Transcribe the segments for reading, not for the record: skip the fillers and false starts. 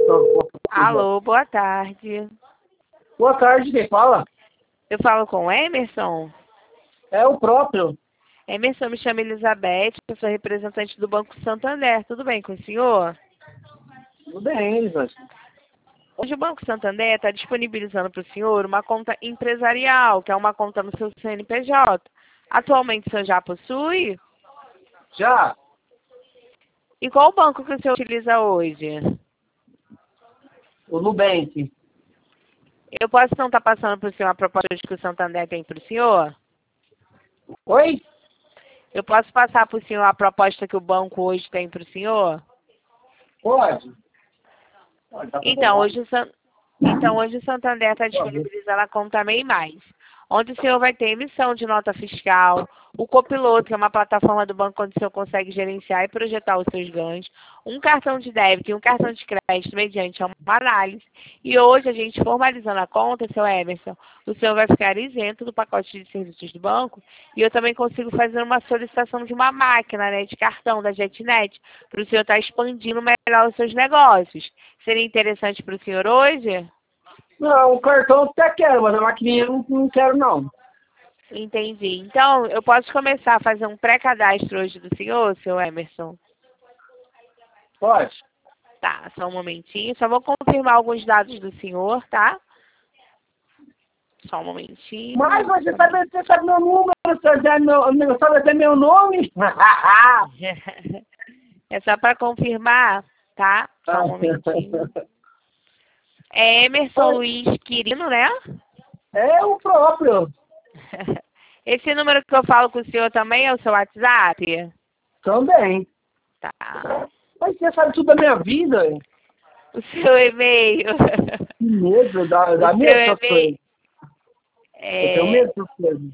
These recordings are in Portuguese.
Alô, boa tarde. Boa tarde, quem fala? Eu falo com o Emerson? É o próprio. Emerson, me chama Elizabeth, eu sou representante do Banco Santander. Tudo bem com o senhor? Tudo bem, Elizabeth. Hoje o Banco Santander está disponibilizando para o senhor uma conta empresarial, que é uma conta no seu CNPJ. Atualmente o senhor já possui? Já? E qual banco que o senhor utiliza hoje? O Nubank. Eu posso então estar passando para o senhor a proposta que o Santander tem para o senhor? Oi? Eu posso passar para o senhor a proposta que o banco hoje tem para o senhor? Pode. Pode, tá tudo Então, bom. hoje o Santander está disponibilizando a conta MEI Mais, onde o senhor vai ter emissão de nota fiscal, o Copiloto, que é uma plataforma do banco onde o senhor consegue gerenciar e projetar os seus ganhos, um cartão de débito e um cartão de crédito mediante uma análise. E hoje, a gente formalizando a conta, seu Emerson, o senhor vai ficar isento do pacote de serviços do banco e eu também consigo fazer uma solicitação de uma máquina, né, de cartão da JetNet, para o senhor estar expandindo melhor os seus negócios. Seria interessante para o senhor hoje? Não, o cartão eu até quero, mas a maquininha eu não quero, não. Entendi. Então, eu posso começar a fazer um pré-cadastro hoje do senhor, seu Emerson? Pode. Tá, só um momentinho. Só vou confirmar alguns dados do senhor, tá? Só um momentinho. Mas você sabe meu número, sabe até meu nome. É só para confirmar, tá? Só um momentinho. É Emerson Luiz Quirino, né? É o próprio. Esse número que eu falo com o senhor também é o seu WhatsApp? Também. Tá. Mas você sabe tudo da minha vida. O seu e-mail. Que medo, dá O seu medo essas e-mail coisas. Eu tenho medo dessas coisas.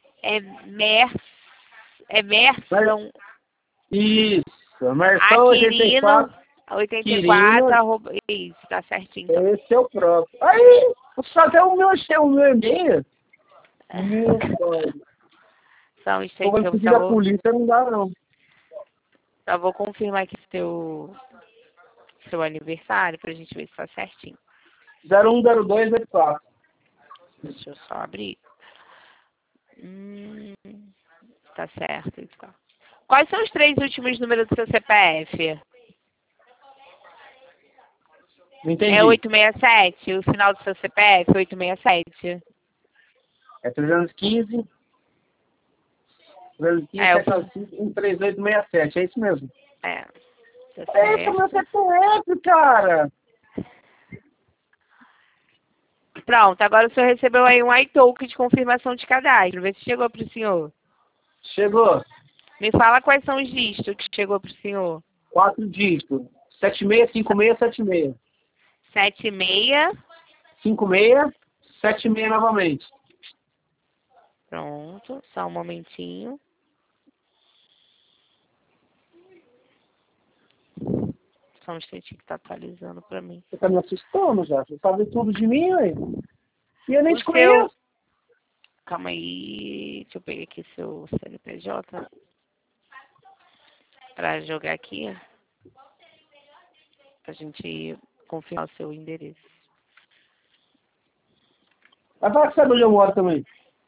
É Merson Isso, Marção 84. 84, arroba, isso, tá certinho. Então. Esse é o próprio. Aí, só tem o meu e-mail. Meu Deus. Só um Vou instante, conseguir a polícia, não dá, não. só vou confirmar aqui seu aniversário pra gente ver se tá certinho. 010284. Deixa eu só abrir. Tá certo, então. Quais são os 3 últimos números do seu CPF? Não entendi. É 867, o final do seu CPF, 867. É 315. 315, É, 13867. É isso mesmo. é. Tá É esse o meu certo. CPF, cara. Pronto, agora o senhor recebeu aí um iTalk de confirmação de cadastro. Vê se chegou pro senhor. Chegou. Me fala quais são os dígitos que chegou pro senhor. 4 dígitos. 765676. 76. 5676 novamente. Pronto, só um momentinho. Só um instantinho que tá atualizando pra mim. Você tá me assustando já. Você sabe tudo de mim, velho. E eu nem te O seu... conheço. Calma aí, deixa eu pegar aqui seu CNPJ pra jogar aqui. Pra gente confirmar o seu endereço. Mas fala que sabe onde eu moro também.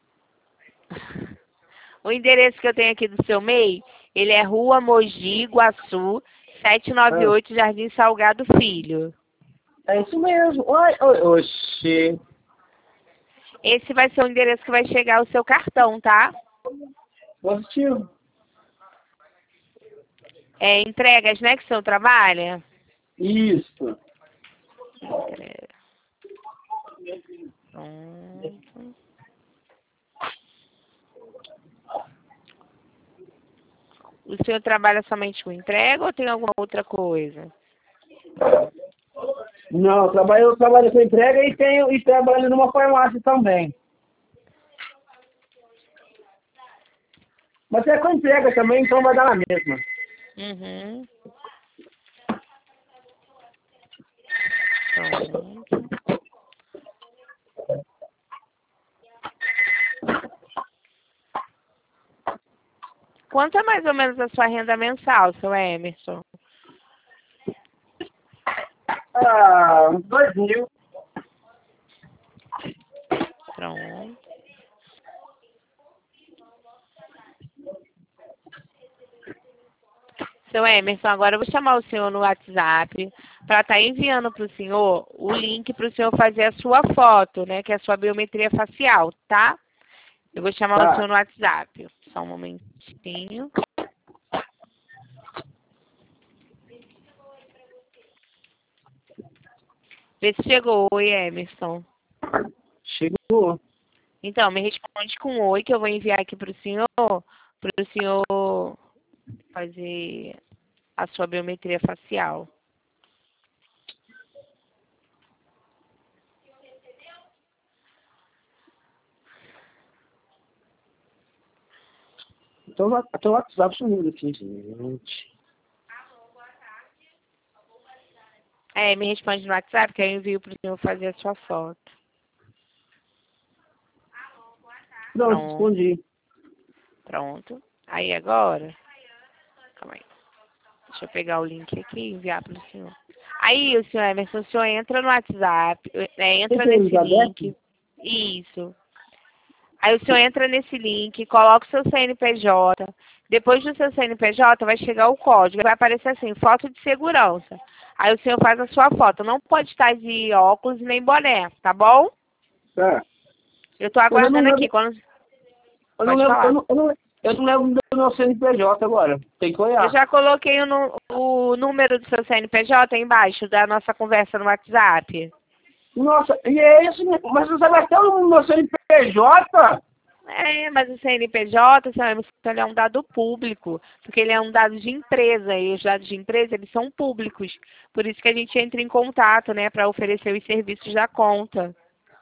O endereço que eu tenho aqui do seu MEI, ele é Rua Mogi Guaçu, 798, Jardim Salgado Filho. É isso mesmo. Oi, oi, oxê. Esse vai ser o endereço que vai chegar o seu cartão, tá? Positivo. É entregas, né, que o senhor trabalha? Isso. Entrega. Pronto. O senhor trabalha somente com entrega ou tem alguma outra coisa? Não, eu trabalho com entrega e trabalho numa farmácia também. Mas é com entrega também, então vai dar na mesma. Uhum. Pronto. Quanto é mais ou menos a sua renda mensal, seu Emerson? Ah, uns 2.000. Pronto. Seu Emerson, agora eu vou chamar o senhor no WhatsApp para estar enviando para o senhor o link para o senhor fazer a sua foto, né? Que é a sua biometria facial, tá? Eu vou chamar o Tá. senhor no WhatsApp. Só um momentinho. Vê se chegou. Oi, Emerson. Chegou. Então, me responde com oi, que eu vou enviar aqui para o senhor fazer a sua biometria facial. Então o WhatsApp sumiu aqui, gente. Me responde no WhatsApp, que aí eu envio para o senhor fazer a sua foto. Pronto, respondi. Pronto. Aí agora, calma aí. Deixa eu pegar o link aqui e enviar para o senhor. Aí, o senhor Emerson, o senhor entra no WhatsApp, entra Esse é nesse Elizabeth? link. Isso. Aí o senhor entra nesse link, coloca o seu CNPJ. Depois do seu CNPJ vai chegar o código. Vai aparecer assim, foto de segurança. Aí o senhor faz a sua foto. Não pode estar de óculos nem boné, tá bom? Tá. Eu tô Mas eu não aguardando lembro, aqui. Quando... eu não Pode lembro, falar. eu não lembro do meu CNPJ agora. Tem que olhar. Eu já coloquei o número do seu CNPJ embaixo da nossa conversa no WhatsApp. Nossa, e é isso, mas você vai ter o meu CNPJ? Mas o CNPJ, seu Emerson, ele é um dado público, porque ele é um dado de empresa, e os dados de empresa, eles são públicos. Por isso que a gente entra em contato, né, para oferecer os serviços da conta.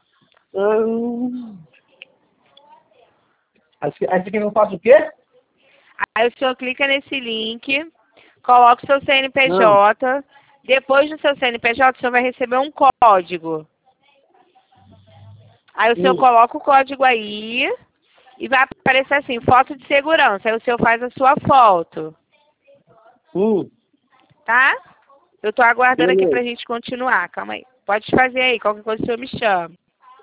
Aí você quer que eu faça o quê? Aí o senhor clica nesse link, coloca o seu CNPJ, depois do seu CNPJ, o senhor vai receber um código. Aí o senhor coloca o código aí, e vai aparecer assim, foto de segurança. Aí o senhor faz a sua foto. Tá? Eu tô aguardando aqui pra Beleza. gente continuar. Calma aí. Pode fazer aí. Qualquer coisa o senhor me chama.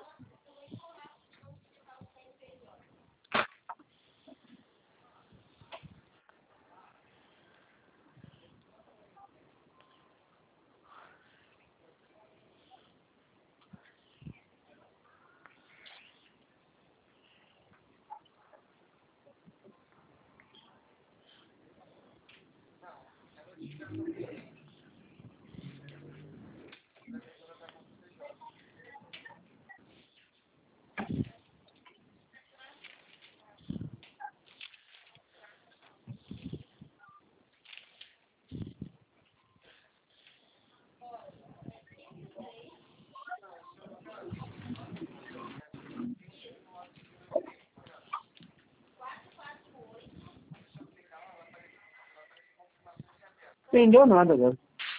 Entendeu nada agora.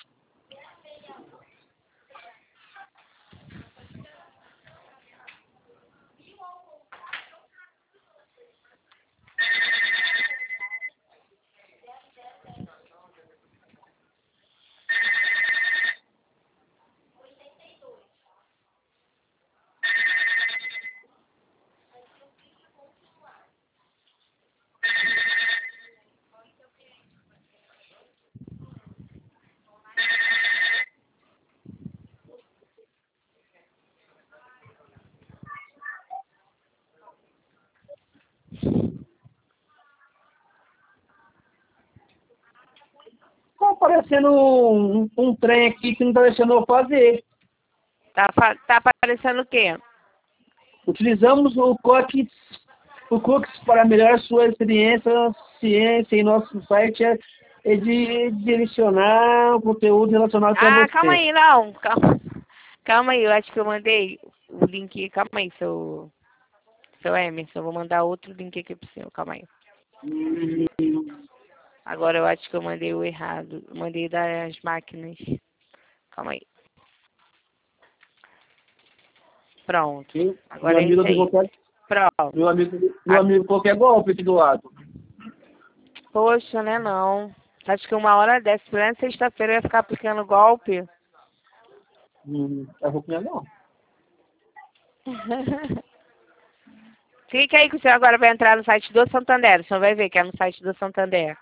Tá aparecendo um trem aqui que não tá deixando eu fazer. Tá aparecendo o quê? Utilizamos o Cookies para melhorar sua experiência ciência em nosso site é de direcionar o conteúdo relacionado com Calma você. aí, não. Calma aí. Eu acho que eu mandei o link. Calma aí, seu Emerson. Eu vou mandar outro link aqui pro senhor. Calma aí. Agora eu acho que eu mandei o errado. Eu mandei das máquinas. Calma aí. Pronto. Meu Agora é amigo esse do aí. qualquer, Pronto. meu amigo qualquer golpe aqui do lado. Poxa, né não. Acho que uma hora dessa, plena sexta-feira, eu ia ficar aplicando golpe. Eu vou comer não. Clica aí que o senhor agora vai entrar no site do Santander. O senhor vai ver que é no site do Santander.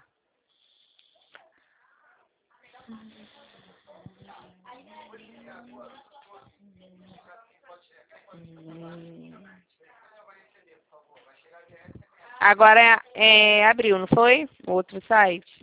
Agora abriu, não foi? O outro site.